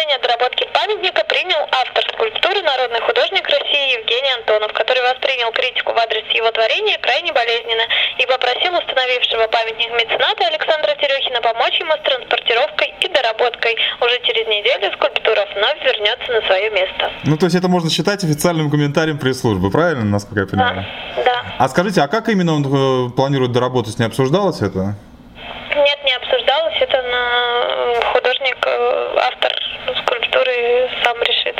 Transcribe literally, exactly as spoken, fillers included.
решение о доработке памятника принял автор скульптуры, народный художник России Евгений Антонов, который воспринял критику в адрес его творения крайне болезненно и попросил установившего памятник мецената Александра Терехина помочь ему с транспортировкой и доработкой. Уже через неделю скульптура вновь вернется на свое место. Ну, то есть это можно считать официальным комментарием пресс-службы, правильно, насколько я понимаю? Да, да. А скажите, а как именно он э, планирует доработать? Не обсуждалось это? Нет, не обсуждалось. Это на художник, автор скульптуры сам решит.